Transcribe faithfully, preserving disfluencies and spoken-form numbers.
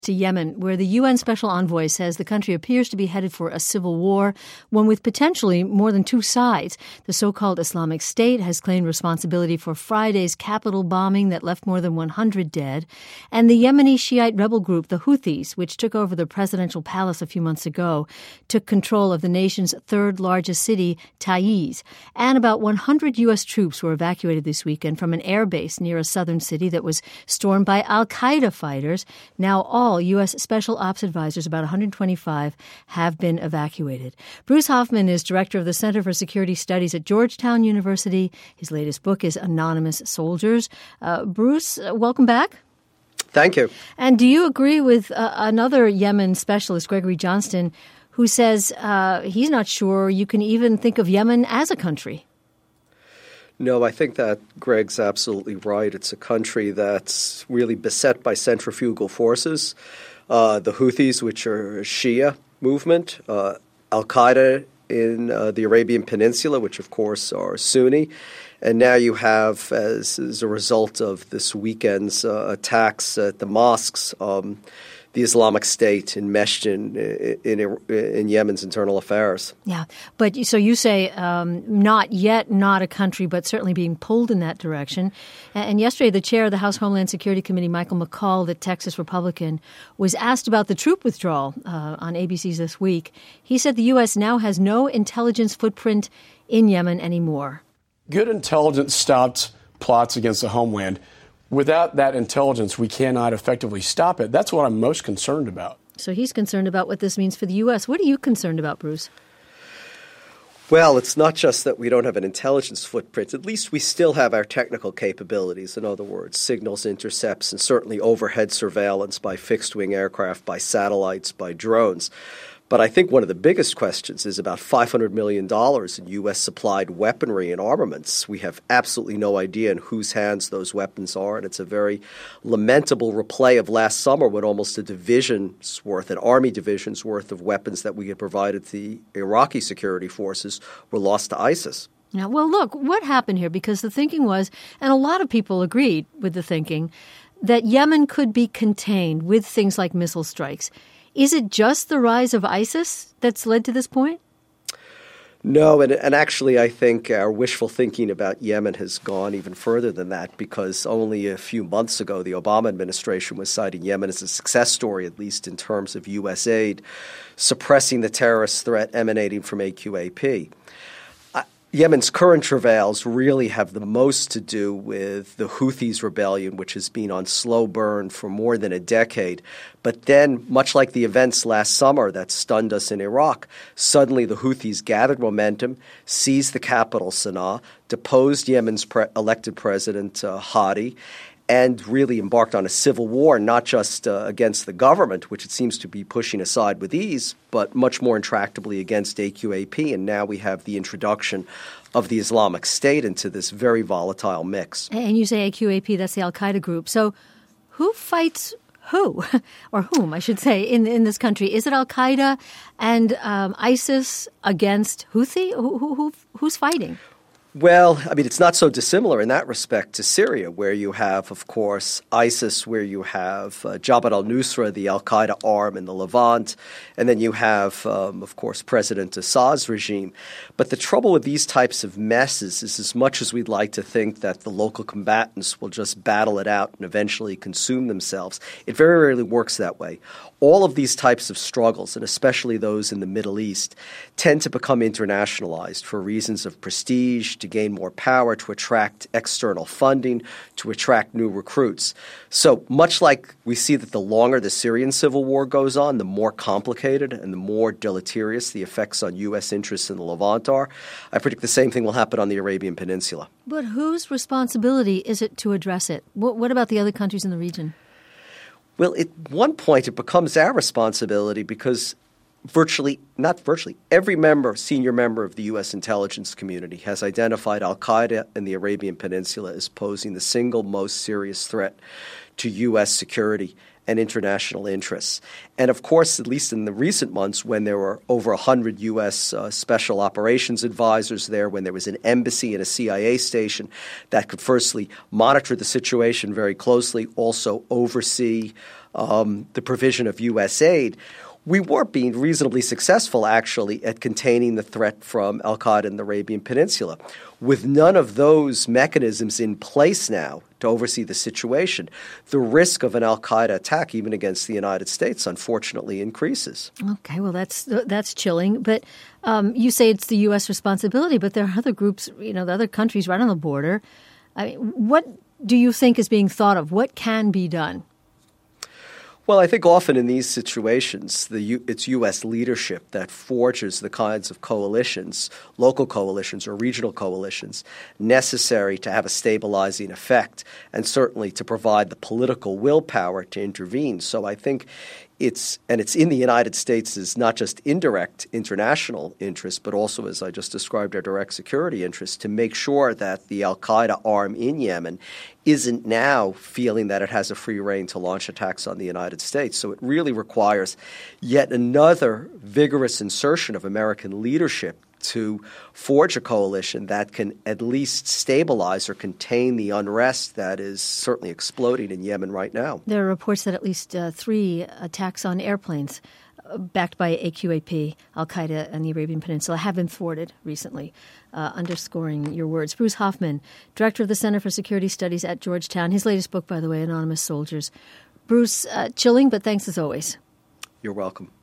To Yemen, where the U N Special Envoy says the country appears to be headed for a civil war, one with potentially more than two sides. The so-called Islamic State has claimed responsibility for Friday's capital bombing that left more than one hundred dead. And the Yemeni Shiite rebel group, the Houthis, which took over the presidential palace a few months ago, took control of the nation's third largest city, Taiz. And about one hundred U S troops were evacuated this weekend from an air base near a southern city that was stormed by al-Qaeda fighters. Now all U S Special Ops advisors, about one hundred twenty-five, have been evacuated. Bruce Hoffman is director of the Center for Security Studies at Georgetown University. His latest book is Anonymous Soldiers. Uh, Bruce, uh, welcome back. Thank you. And do you agree with uh, another Yemen specialist, Gregory Johnston, who says uh, he's not sure you can even think of Yemen as a country? No, I think that Greg's absolutely right. It's a country that's really beset by centrifugal forces. Uh, the Houthis, which are a Shia movement, uh, al-Qaeda in uh, the Arabian Peninsula, which of course are Sunni. And now you have, as, as a result of this weekend's uh, attacks at the mosques, um, the Islamic State enmeshed in, in, in Yemen's internal affairs. Yeah. But so you say um, not yet not a country, but certainly being pulled in that direction. And yesterday, the chair of the House Homeland Security Committee, Michael McCaul, the Texas Republican, was asked about the troop withdrawal uh, on A B C's This Week. He said the U S now has no intelligence footprint in Yemen anymore. Good intelligence stopped plots against the homeland. Without that intelligence, we cannot effectively stop it. That's what I'm most concerned about. So he's concerned about what this means for the U S. What are you concerned about, Bruce? Well, it's not just that we don't have an intelligence footprint. At least we still have our technical capabilities. In other words, signals, intercepts, and certainly overhead surveillance by fixed-wing aircraft, by satellites, by drones. But I think one of the biggest questions is about five hundred million dollars in U S-supplied weaponry and armaments. We have absolutely no idea in whose hands those weapons are, and it's a very lamentable replay of last summer when almost a division's worth, an army division's worth of weapons that we had provided to the Iraqi security forces were lost to ISIS. Now, well, look, what happened here? Because the thinking was, and a lot of people agreed with the thinking, that Yemen could be contained with things like missile strikes. Is it just the rise of ISIS that's led to this point? No, and, and actually I think our wishful thinking about Yemen has gone even further than that, because only a few months ago the Obama administration was citing Yemen as a success story, at least in terms of U S aid, suppressing the terrorist threat emanating from A Q A P. Yemen's current travails really have the most to do with the Houthis' rebellion, which has been on slow burn for more than a decade. But then, much like the events last summer that stunned us in Iraq, suddenly the Houthis gathered momentum, seized the capital, Sana'a, deposed Yemen's pre- elected president, uh, Hadi, and really embarked on a civil war, not just uh, against the government, which it seems to be pushing aside with ease, but much more intractably against A Q A P. And now we have the introduction of the Islamic State into this very volatile mix. And you say A Q A P, that's the al-Qaeda group. So who fights who, or whom, I should say, in in this country? Is it al-Qaeda and um, ISIS against Houthi? Who, who, who Who's fighting? Well, I mean, it's not so dissimilar in that respect to Syria, where you have, of course, ISIS, where you have uh, Jabhat al-Nusra, the al-Qaeda arm in the Levant, and then you have, um, of course, President Assad's regime. But the trouble with these types of messes is, as much as we'd like to think that the local combatants will just battle it out and eventually consume themselves, it very rarely works that way. All of these types of struggles, and especially those in the Middle East, tend to become internationalized for reasons of prestige, to gain more power, to attract external funding, to attract new recruits. So much like we see that the longer the Syrian civil war goes on, the more complicated and the more deleterious the effects on U S interests in the Levant are, I predict the same thing will happen on the Arabian Peninsula. But whose responsibility is it to address it? What, what about the other countries in the region? Well, at one point it becomes our responsibility because virtually, not virtually, every member, senior member of the U S intelligence community has identified al-Qaeda in the Arabian Peninsula as posing the single most serious threat to U S security and international interests. And of course, at least in the recent months, when there were over one hundred U S uh, special operations advisors there, when there was an embassy and a C I A station that could firstly monitor the situation very closely, also oversee um, the provision of U S aid, we were being reasonably successful, actually, at containing the threat from al-Qaeda in the Arabian Peninsula. With none of those mechanisms in place now to oversee the situation, the risk of an al-Qaeda attack, even against the United States, unfortunately increases. Okay, well, that's that's chilling. But um, you say it's the U S responsibility, but there are other groups, you know, the other countries right on the border. I mean, what do you think is being thought of? What can be done? Well, I think often in these situations, the U- it's U S leadership that forges the kinds of coalitions, local coalitions or regional coalitions, necessary to have a stabilizing effect and certainly to provide the political willpower to intervene. So I think it's – and it's in the United States' not just indirect international interest, but also, as I just described, our direct security interest, to make sure that the al-Qaeda arm in Yemen isn't now feeling that it has a free rein to launch attacks on the United States. So it really requires yet another vigorous insertion of American leadership to forge a coalition that can at least stabilize or contain the unrest that is certainly exploding in Yemen right now. There are reports that at least uh, three attacks on airplanes uh, backed by A Q A P, al-Qaeda, and the Arabian Peninsula have been thwarted recently, uh, underscoring your words. Bruce Hoffman, director of the Center for Security Studies at Georgetown. His latest book, by the way, Anonymous Soldiers. Bruce, uh, chilling, but thanks as always. You're welcome.